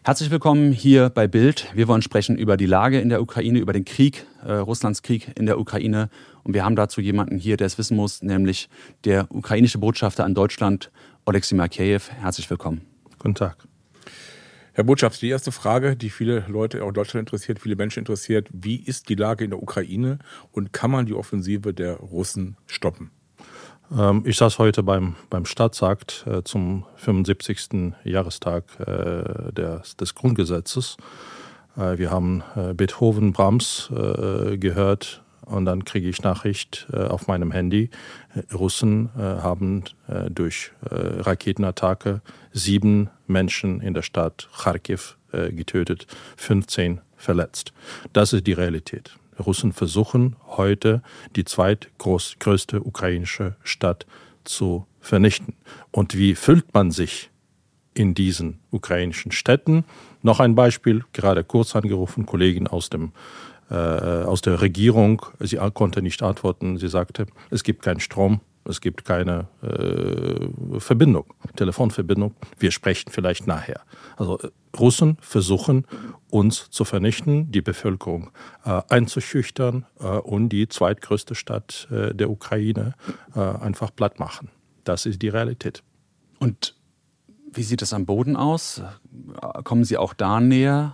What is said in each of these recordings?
Herzlich willkommen hier bei Bild. Wir wollen sprechen über die Lage in der Ukraine, über den Krieg, Russlands Krieg in der Ukraine. Und wir haben dazu jemanden hier, der es wissen muss, nämlich der ukrainische Botschafter an Deutschland, Oleksiy Markejew. Herzlich willkommen. Guten Tag. Herr Botschafter, die erste Frage, die viele Leute auch in Deutschland interessiert, viele Menschen interessiert: Wie ist die Lage in der Ukraine und kann man die Offensive der Russen stoppen? Ich saß heute beim Staatsakt zum 75. Jahrestag des Grundgesetzes. Wir haben Beethoven, Brahms gehört und dann kriege ich Nachricht auf meinem Handy. Russen haben durch Raketenattacke 7 Menschen in der Stadt Charkiw getötet, 15 verletzt. Das ist die Realität. Russen versuchen heute, die zweitgrößte ukrainische Stadt zu vernichten. Und wie fühlt man sich in diesen ukrainischen Städten? Noch ein Beispiel, gerade kurz angerufen, Kollegin aus der Regierung. Sie konnte nicht antworten. Sie sagte, es gibt keinen Strom, es gibt keine Telefonverbindung. Wir sprechen vielleicht nachher. Also Russen versuchen, uns zu vernichten, die Bevölkerung einzuschüchtern und die zweitgrößte Stadt der Ukraine einfach platt machen. Das ist die Realität. Und wie sieht es am Boden aus? Kommen Sie auch da näher?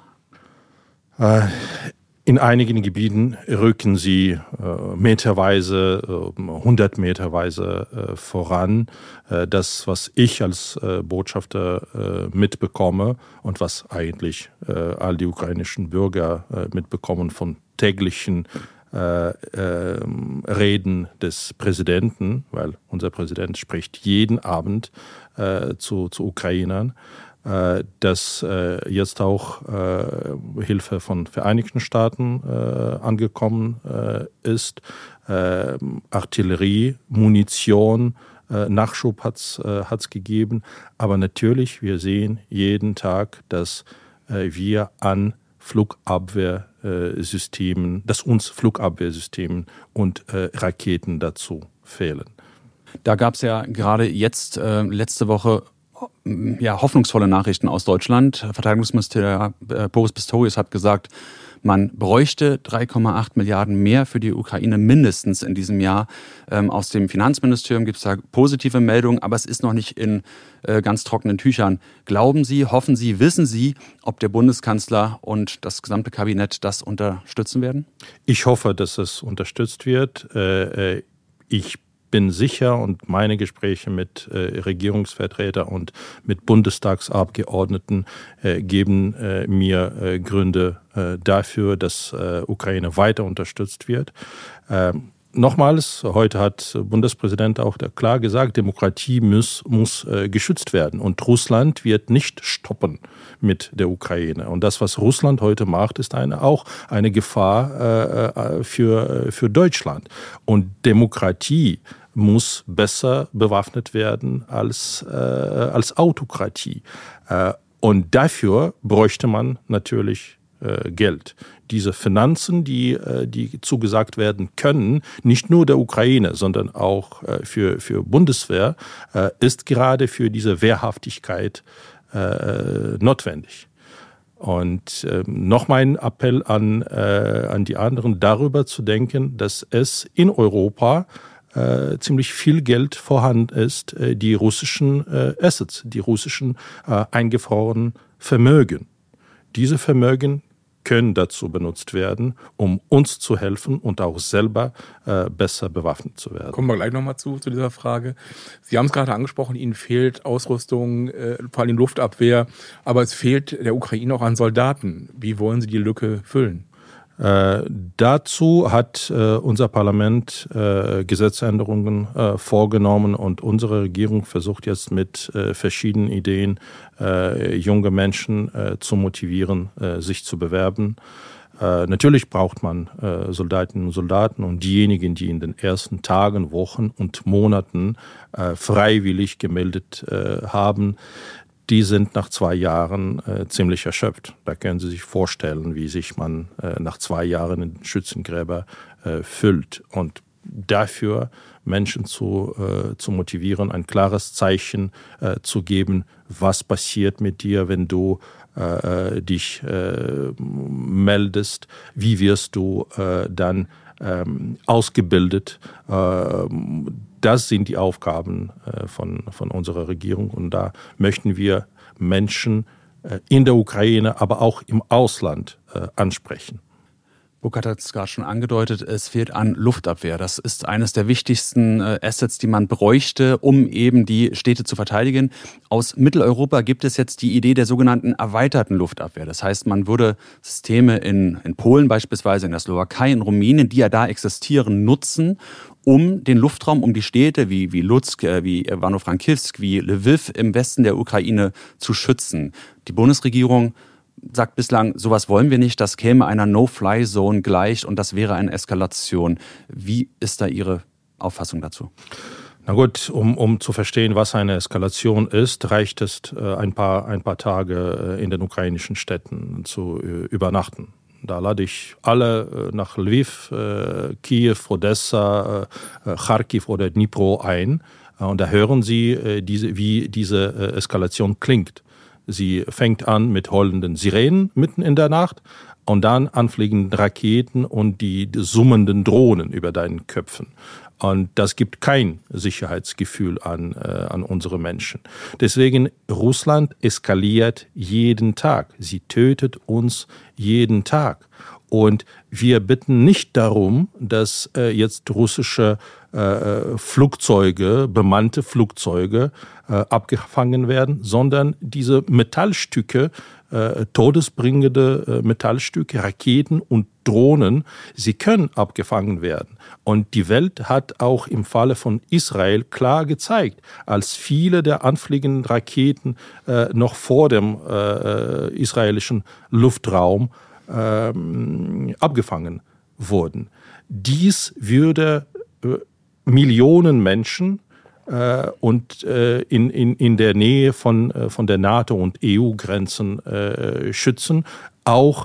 In einigen Gebieten rücken sie meterweise, 100 meterweise voran. Das, was ich als Botschafter mitbekomme und was eigentlich all die ukrainischen Bürger mitbekommen von täglichen Reden des Präsidenten, weil unser Präsident spricht jeden Abend zu Ukrainern, dass jetzt auch Hilfe von Vereinigten Staaten angekommen ist, Artillerie, Munition, Nachschub hat's gegeben. Aber natürlich, wir sehen jeden Tag, dass wir an Flugabwehrsystemen, dass uns Flugabwehrsystemen und Raketen dazu fehlen. Da gab es ja gerade jetzt, letzte Woche, hoffnungsvolle Nachrichten aus Deutschland. Verteidigungsminister Boris Pistorius hat gesagt, man bräuchte 3,8 Milliarden mehr für die Ukraine mindestens in diesem Jahr. Aus dem Finanzministerium gibt es da positive Meldungen, aber es ist noch nicht in ganz trockenen Tüchern. Glauben Sie, hoffen Sie, wissen Sie, ob der Bundeskanzler und das gesamte Kabinett das unterstützen werden? Ich hoffe, dass es unterstützt wird. Ich bin sicher und meine Gespräche mit Regierungsvertretern und mit Bundestagsabgeordneten geben mir Gründe dafür, dass Ukraine weiter unterstützt wird. Nochmals, heute hat Bundespräsident auch klar gesagt, Demokratie muss geschützt werden. Und Russland wird nicht stoppen mit der Ukraine. Und das, was Russland heute macht, ist auch eine Gefahr für Deutschland. Und Demokratie muss besser bewaffnet werden als Autokratie. Und dafür bräuchte man natürlich Geld. Diese Finanzen, die zugesagt werden können, nicht nur der Ukraine, sondern auch für Bundeswehr, ist gerade für diese Wehrhaftigkeit notwendig. Und noch mein Appell an die anderen, darüber zu denken, dass es in Europa ziemlich viel Geld vorhanden ist, die russischen Assets, die russischen eingefrorenen Vermögen. Diese Vermögen können dazu benutzt werden, um uns zu helfen und auch selber besser bewaffnet zu werden. Kommen wir gleich nochmal zu dieser Frage. Sie haben es gerade angesprochen, Ihnen fehlt Ausrüstung, vor allem Luftabwehr, aber es fehlt der Ukraine auch an Soldaten. Wie wollen Sie die Lücke füllen? Dazu hat unser Parlament Gesetzänderungen vorgenommen und unsere Regierung versucht jetzt mit verschiedenen Ideen junge Menschen zu motivieren, sich zu bewerben. Natürlich braucht man Soldatinnen und Soldaten und diejenigen, die in den ersten Tagen, Wochen und Monaten freiwillig gemeldet haben, die sind nach 2 Jahren ziemlich erschöpft. Da können Sie sich vorstellen, wie sich man nach 2 Jahren in den Schützengräber füllt. Und dafür Menschen zu motivieren, ein klares Zeichen zu geben, was passiert mit dir, wenn du dich meldest, wie wirst du dann ausgebildet. Das sind die Aufgaben von unserer Regierung und da möchten wir Menschen in der Ukraine, aber auch im Ausland ansprechen. Burkhard hat es gerade schon angedeutet, es fehlt an Luftabwehr. Das ist eines der wichtigsten Assets, die man bräuchte, um eben die Städte zu verteidigen. Aus Mitteleuropa gibt es jetzt die Idee der sogenannten erweiterten Luftabwehr. Das heißt, man würde Systeme in Polen beispielsweise, in der Slowakei, in Rumänien, die ja da existieren, nutzen, um den Luftraum, um die Städte wie Lutsk, wie Ivano-Frankivsk, wie Lviv im Westen der Ukraine zu schützen. Die Bundesregierung sagt bislang, sowas wollen wir nicht, das käme einer No-Fly-Zone gleich und das wäre eine Eskalation. Wie ist da Ihre Auffassung dazu? Na gut, um zu verstehen, was eine Eskalation ist, reicht es, ein paar Tage in den ukrainischen Städten zu übernachten. Da lade ich alle nach Lviv, Kiew, Odessa, Kharkiv oder Dnipro ein. Und da hören Sie, wie diese Eskalation klingt. Sie fängt an mit heulenden Sirenen mitten in der Nacht und dann anfliegenden Raketen und die summenden Drohnen über deinen Köpfen. Und das gibt kein Sicherheitsgefühl an unsere Menschen. Deswegen, Russland eskaliert jeden Tag. Sie tötet uns jeden Tag. Und wir bitten nicht darum, dass jetzt russische Flugzeuge, bemannte Flugzeuge abgefangen werden, sondern diese Metallstücke, todesbringende Metallstücke, Raketen und Drohnen, sie können abgefangen werden. Und die Welt hat auch im Falle von Israel klar gezeigt, als viele der anfliegenden Raketen noch vor dem israelischen Luftraum abgefangen wurden. Dies würde Millionen Menschen und in der Nähe von der NATO- und EU-Grenzen schützen, auch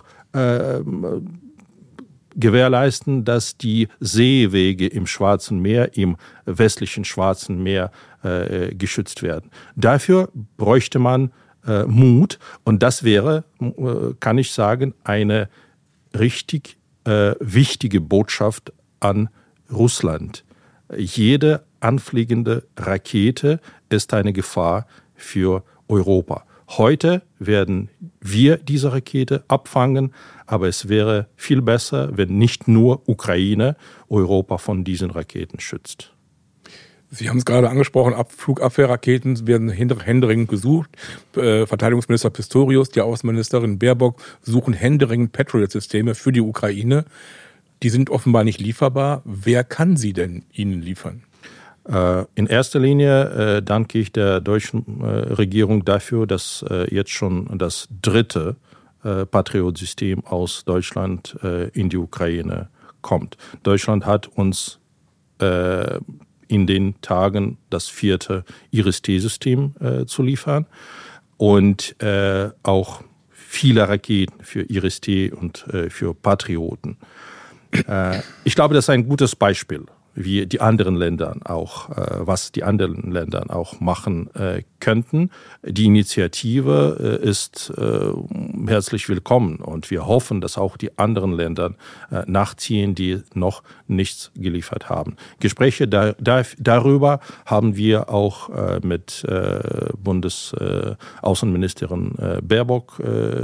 gewährleisten, dass die Seewege im Schwarzen Meer, im westlichen Schwarzen Meer geschützt werden. Dafür bräuchte man Mut und das wäre, kann ich sagen, eine richtig wichtige Botschaft an Russland. Jede anfliegende Rakete ist eine Gefahr für Europa. Heute werden wir diese Rakete abfangen, aber es wäre viel besser, wenn nicht nur Ukraine Europa von diesen Raketen schützt. Sie haben es gerade angesprochen, Flugabwehrraketen werden händeringend gesucht. Verteidigungsminister Pistorius, die Außenministerin Baerbock suchen händeringend Patriot-Systeme für die Ukraine. Die sind offenbar nicht lieferbar. Wer kann sie denn Ihnen liefern? In erster Linie danke ich der deutschen Regierung dafür, dass jetzt schon das dritte Patriot-System aus Deutschland in die Ukraine kommt. Deutschland hat uns in den Tagen das vierte Iris-T-System zu liefern und auch viele Raketen für Iris-T und für Patrioten. Ich glaube, das ist ein gutes Beispiel, wie die anderen Länder auch, was die anderen Länder auch machen könnten. Die Initiative ist herzlich willkommen und wir hoffen, dass auch die anderen Länder nachziehen, die noch nichts geliefert haben. Gespräche darüber haben wir auch mit Bundesaußenministerin Baerbock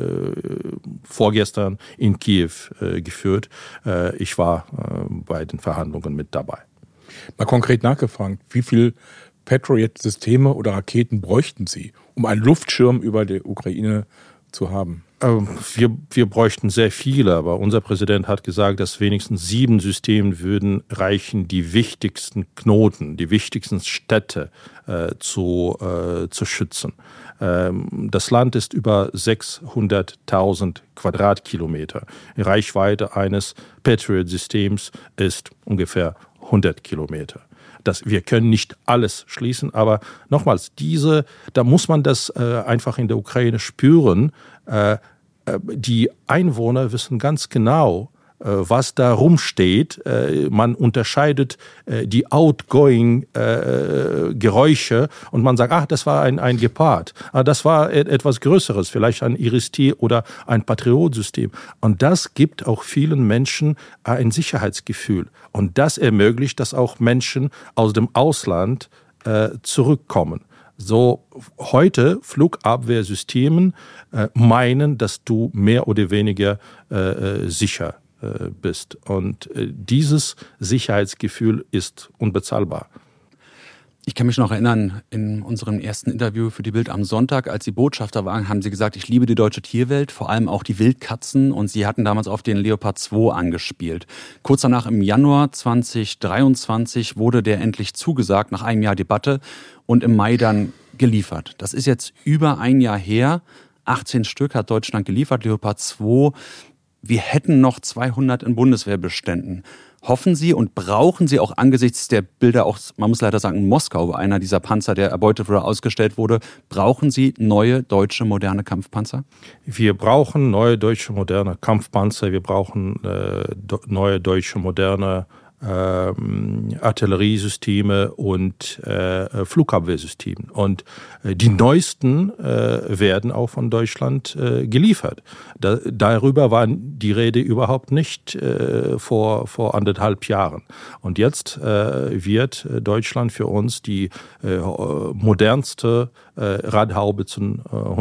vorgestern in Kiew geführt. Ich war bei den Verhandlungen mit dabei. Mal konkret nachgefragt, wie viel Patriot-Systeme oder Raketen bräuchten Sie, um einen Luftschirm über die Ukraine zu haben? Wir bräuchten sehr viele, aber unser Präsident hat gesagt, dass wenigstens 7 Systeme würden reichen, die wichtigsten Knoten, die wichtigsten Städte zu schützen. Das Land ist über 600.000 Quadratkilometer. Die Reichweite eines Patriot-Systems ist ungefähr 100 Kilometer. Wir können nicht alles schließen, aber nochmals, da muss man das einfach in der Ukraine spüren. Die Einwohner wissen ganz genau, was da rumsteht. Man unterscheidet die outgoing Geräusche und man sagt, das war ein Gepard, das war etwas Größeres, vielleicht ein Iris-T oder ein Patriot-System. Und das gibt auch vielen Menschen ein Sicherheitsgefühl. Und das ermöglicht, dass auch Menschen aus dem Ausland zurückkommen. So heute Flugabwehrsystemen meinen, dass du mehr oder weniger sicher bist. Und dieses Sicherheitsgefühl ist unbezahlbar. Ich kann mich noch erinnern, in unserem ersten Interview für die Bild am Sonntag, als Sie Botschafter waren, haben Sie gesagt, ich liebe die deutsche Tierwelt, vor allem auch die Wildkatzen. Und Sie hatten damals auf den Leopard 2 angespielt. Kurz danach, im Januar 2023, wurde der endlich zugesagt, nach einem Jahr Debatte, und im Mai dann geliefert. Das ist jetzt über ein Jahr her. 18 Stück hat Deutschland geliefert, Leopard 2. Wir hätten noch 200 in Bundeswehrbeständen. Hoffen Sie und brauchen Sie auch angesichts der Bilder, auch, man muss leider sagen, in Moskau, wo einer dieser Panzer, der erbeutet wurde, ausgestellt wurde, brauchen Sie neue deutsche moderne Kampfpanzer? Wir brauchen neue deutsche moderne Kampfpanzer, wir brauchen neue deutsche moderne Artilleriesysteme und Flugabwehrsysteme. Und die neuesten werden auch von Deutschland geliefert. Darüber war die Rede überhaupt nicht vor 1,5 Jahren. Und jetzt wird Deutschland für uns die modernste Radhaubitzen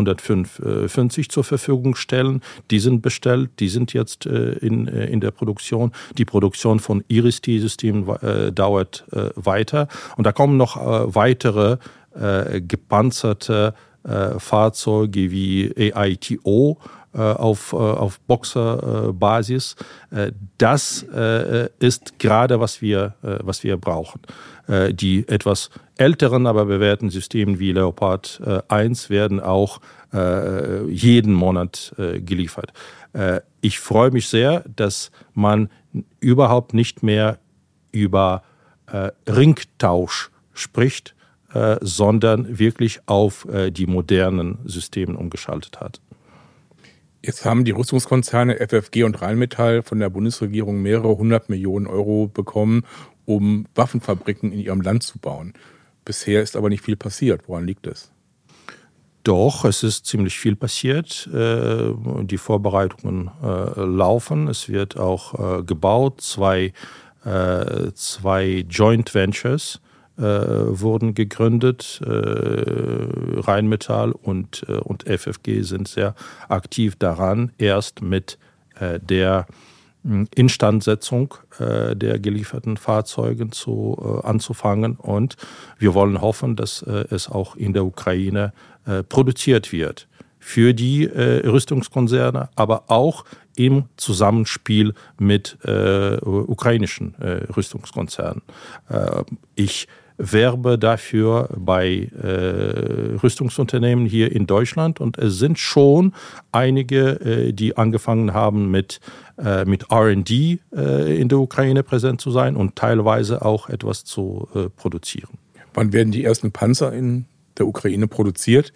155 zur Verfügung stellen. Die sind bestellt, die sind jetzt in der Produktion. Die Produktion von Iris-T-Systemen dauert weiter. Und da kommen noch weitere gepanzerte Fahrzeuge wie AITO auf Boxer-Basis. Das ist gerade, was wir brauchen. Die etwas älteren, aber bewährten Systeme wie Leopard 1 werden auch jeden Monat geliefert. Ich freue mich sehr, dass man überhaupt nicht mehr über Ringtausch spricht, sondern wirklich auf die modernen Systeme umgeschaltet hat. Jetzt haben die Rüstungskonzerne FFG und Rheinmetall von der Bundesregierung mehrere 100 Millionen Euro bekommen, um Waffenfabriken in ihrem Land zu bauen. Bisher ist aber nicht viel passiert. Woran liegt es? Doch, es ist ziemlich viel passiert. Die Vorbereitungen laufen. Es wird auch gebaut. Zwei Joint Ventures wurden gegründet. Rheinmetall und FFG sind sehr aktiv daran, erst mit der Instandsetzung der gelieferten Fahrzeuge anzufangen. Und wir wollen hoffen, dass es auch in der Ukraine produziert wird. Für die Rüstungskonzerne, aber auch im Zusammenspiel mit ukrainischen Rüstungskonzernen. Ich werbe dafür bei Rüstungsunternehmen hier in Deutschland und es sind schon einige, die angefangen haben mit R&D in der Ukraine präsent zu sein und teilweise auch etwas zu produzieren. Wann werden die ersten Panzer in der Ukraine produziert?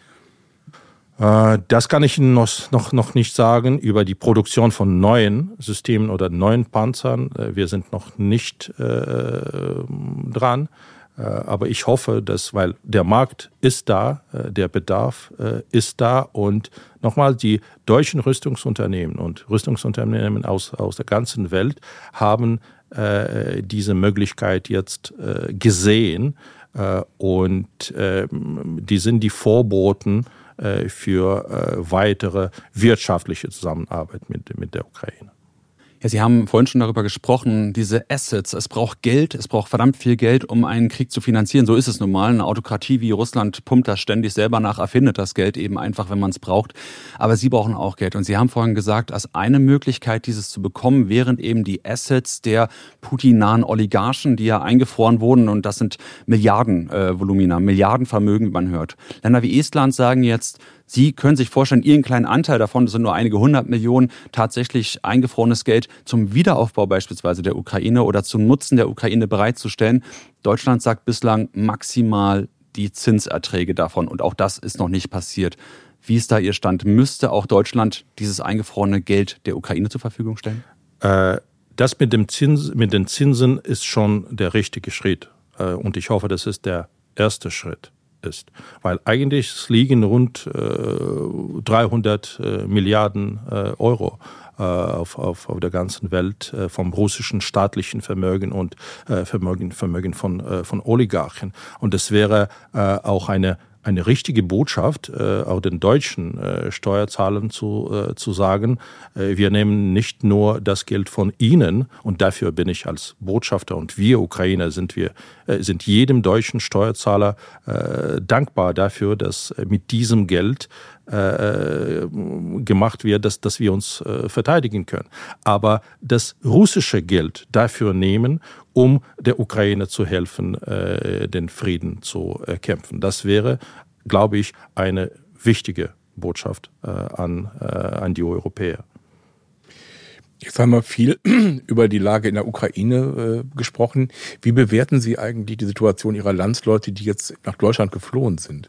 Das kann ich Ihnen noch nicht sagen über die Produktion von neuen Systemen oder neuen Panzern. Wir sind noch nicht dran. Aber ich hoffe, weil der Markt ist da, der Bedarf ist da und nochmal die deutschen Rüstungsunternehmen und Rüstungsunternehmen aus der ganzen Welt haben diese Möglichkeit jetzt gesehen und die sind die Vorboten für weitere wirtschaftliche Zusammenarbeit mit der Ukraine. Ja, Sie haben vorhin schon darüber gesprochen, diese Assets. Es braucht Geld, es braucht verdammt viel Geld, um einen Krieg zu finanzieren. So ist es nun mal. Eine Autokratie wie Russland pumpt das ständig selber nach, erfindet das Geld eben einfach, wenn man es braucht. Aber Sie brauchen auch Geld. Und Sie haben vorhin gesagt, als eine Möglichkeit, dieses zu bekommen, wären eben die Assets der Putin-nahen Oligarchen, die ja eingefroren wurden. Und das sind Milliardenvolumina, Milliardenvermögen, wie man hört. Länder wie Estland sagen jetzt, Sie können sich vorstellen, Ihren kleinen Anteil davon, das sind nur einige 100 Millionen, tatsächlich eingefrorenes Geld zum Wiederaufbau beispielsweise der Ukraine oder zum Nutzen der Ukraine bereitzustellen. Deutschland sagt bislang maximal die Zinserträge davon und auch das ist noch nicht passiert. Wie ist da Ihr Stand? Müsste auch Deutschland dieses eingefrorene Geld der Ukraine zur Verfügung stellen? Das mit den Zinsen ist schon der richtige Schritt. Und ich hoffe, dass es der erste Schritt ist. Weil eigentlich liegen rund 300 Milliarden Euro auf der ganzen Welt vom russischen staatlichen Vermögen und Vermögen von Oligarchen. Und es wäre auch eine richtige Botschaft, auch den deutschen Steuerzahlern zu sagen, wir nehmen nicht nur das Geld von Ihnen, und dafür bin ich als Botschafter und wir Ukrainer sind jedem deutschen Steuerzahler dankbar dafür, dass mit diesem Geld gemacht wird, dass wir uns verteidigen können. Aber das russische Geld dafür nehmen, um der Ukraine zu helfen, den Frieden zu erkämpfen. Das wäre, glaube ich, eine wichtige Botschaft an die Europäer. Jetzt haben wir viel über die Lage in der Ukraine gesprochen. Wie bewerten Sie eigentlich die Situation Ihrer Landsleute, die jetzt nach Deutschland geflohen sind?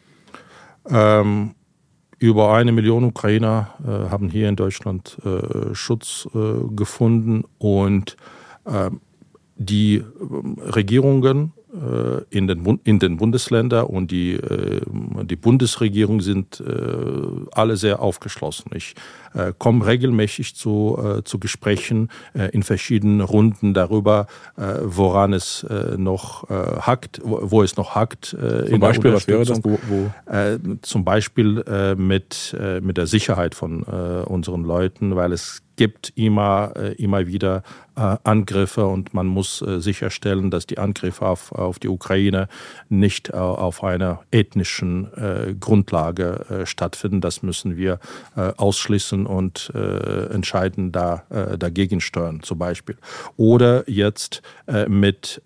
Über 1 Million Ukrainer haben hier in Deutschland Schutz gefunden und die Regierungen in den Bundesländern und die Bundesregierung sind alle sehr aufgeschlossen. Ich komme regelmäßig zu Gesprächen in verschiedenen Runden darüber, woran es noch hakt, wo es noch hakt. Zum Beispiel, was wäre das? Zum Beispiel mit der Sicherheit von unseren Leuten, weil es gibt immer wieder Angriffe und man muss sicherstellen, dass die Angriffe auf die Ukraine nicht auf einer ethnischen Grundlage stattfinden. Das müssen wir ausschließen und entscheiden dagegen steuern zum Beispiel. Oder jetzt mit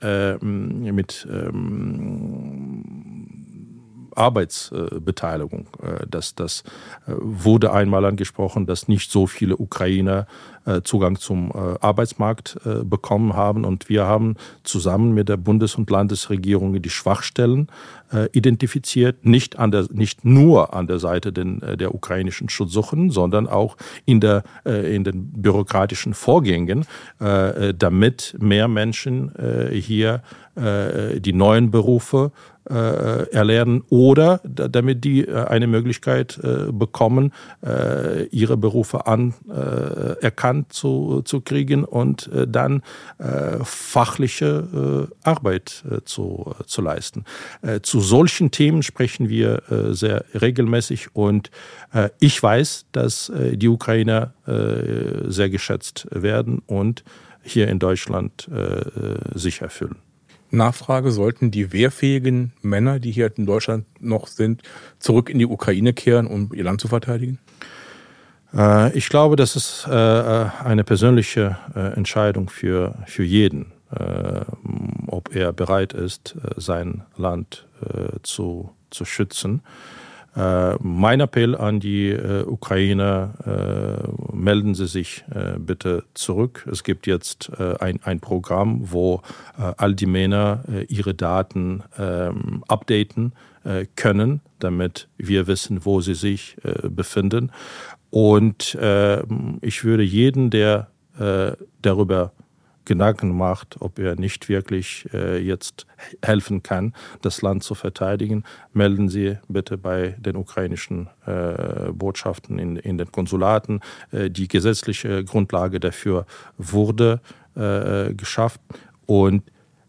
Arbeitsbeteiligung. Das wurde einmal angesprochen, dass nicht so viele Ukrainer Zugang zum Arbeitsmarkt bekommen haben. Und wir haben zusammen mit der Bundes- und Landesregierung die Schwachstellen identifiziert, nicht nur an der Seite der ukrainischen Schutzsuchenden, sondern auch in den bürokratischen Vorgängen, damit mehr Menschen hier die neuen Berufe erlernen oder damit die eine Möglichkeit bekommen, ihre Berufe anerkannt zu kriegen und dann fachliche Arbeit zu leisten. Zu solchen Themen sprechen wir sehr regelmäßig und ich weiß, dass die Ukrainer sehr geschätzt werden und hier in Deutschland sich erfüllen. Nachfrage, sollten die wehrfähigen Männer, die hier in Deutschland noch sind, zurück in die Ukraine kehren, um ihr Land zu verteidigen? Ich glaube, das ist eine persönliche Entscheidung für jeden, ob er bereit ist, sein Land zu schützen. Mein Appell an die Ukrainer, melden Sie sich bitte zurück. Es gibt jetzt ein Programm, wo all die Männer ihre Daten updaten können, damit wir wissen, wo sie sich befinden. Und ich würde jeden, der darüber Gedanken macht, ob er nicht wirklich jetzt helfen kann, das Land zu verteidigen, melden Sie bitte bei den ukrainischen Botschaften in den Konsulaten. Die gesetzliche Grundlage dafür wurde geschafft und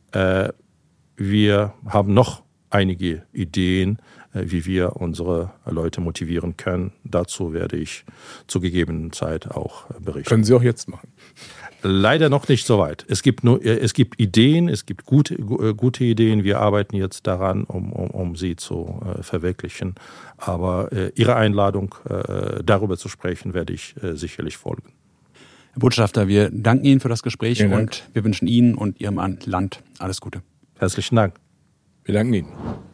wir haben noch einige Ideen, wie wir unsere Leute motivieren können. Dazu werde ich zur gegebenen Zeit auch berichten. Können Sie auch jetzt machen? Leider noch nicht so weit. Es gibt Ideen, es gibt gute Ideen. Wir arbeiten jetzt daran, um sie zu verwirklichen. Aber Ihre Einladung, darüber zu sprechen, werde ich sicherlich folgen. Herr Botschafter, wir danken Ihnen für das Gespräch und wir wünschen Ihnen und Ihrem Land alles Gute. Herzlichen Dank. Wir danken Ihnen.